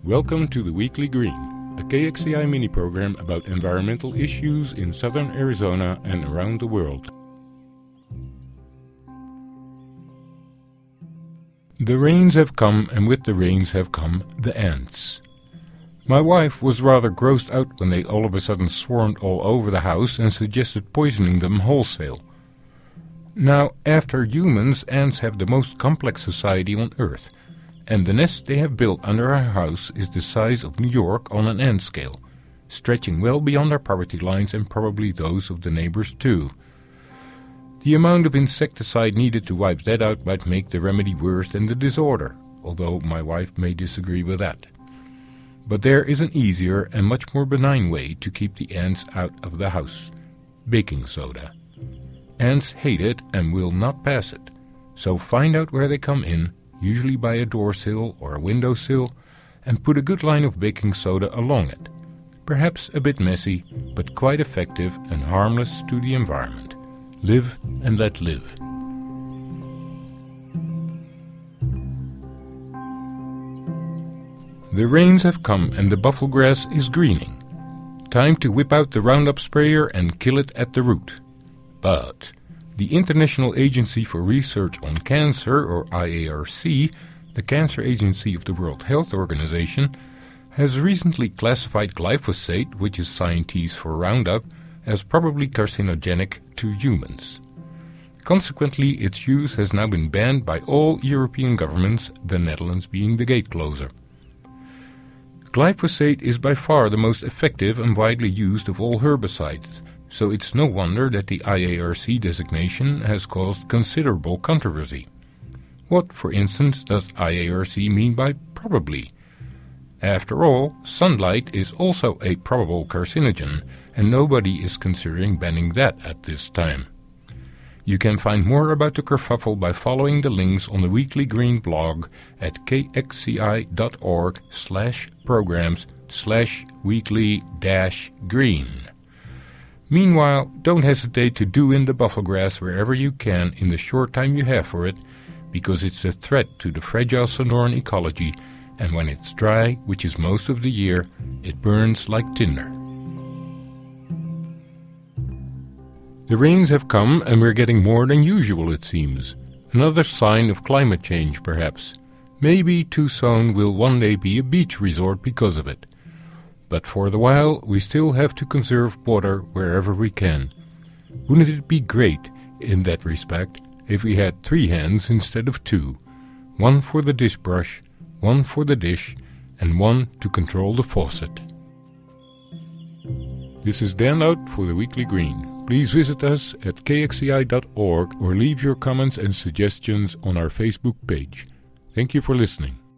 Welcome to the Weekly Green, a KXCI mini-program about environmental issues in southern Arizona and around the world. The rains have come, and with the rains have come the ants. My wife was rather grossed out when they all of a sudden swarmed all over the house and suggested poisoning them wholesale. Now, after humans, ants have the most complex society on Earth, and the nest they have built under our house is the size of New York on an ant scale, stretching well beyond our poverty lines and probably those of the neighbors too. The amount of insecticide needed to wipe that out might make the remedy worse than the disorder, although my wife may disagree with that. But there is an easier and much more benign way to keep the ants out of the house: baking soda. Ants hate it and will not pass it, so find out where they come in, usually by a door sill or a window sill, and put a good line of baking soda along it. Perhaps a bit messy, but quite effective and harmless to the environment. Live and let live. The rains have come and the buffalo grass is greening. Time to whip out the Roundup sprayer and kill it at the root. But the International Agency for Research on Cancer, or IARC, the cancer agency of the World Health Organization, has recently classified glyphosate, which is Scientese for Roundup, as probably carcinogenic to humans. Consequently, its use has now been banned by all European governments, the Netherlands being the gate closer. Glyphosate is by far the most effective and widely used of all herbicides, so it's no wonder that the IARC designation has caused considerable controversy. What, for instance, does IARC mean by probably? After all, sunlight is also a probable carcinogen, and nobody is considering banning that at this time. You can find more about the kerfuffle by following the links on the Weekly Green blog at kxci.org/programs/weekly-green. Meanwhile, don't hesitate to do in the buffalo grass wherever you can in the short time you have for it, because it's a threat to the fragile Sonoran ecology, and when it's dry, which is most of the year, it burns like tinder. The rains have come and we're getting more than usual, it seems. Another sign of climate change, perhaps. Maybe Tucson will one day be a beach resort because of it. But for the while, we still have to conserve water wherever we can. Wouldn't it be great, in that respect, if we had 3 hands instead of 2? One for the dish brush, one for the dish, and one to control the faucet. This is Dan Out for the Weekly Green. Please visit us at kxci.org or leave your comments and suggestions on our Facebook page. Thank you for listening.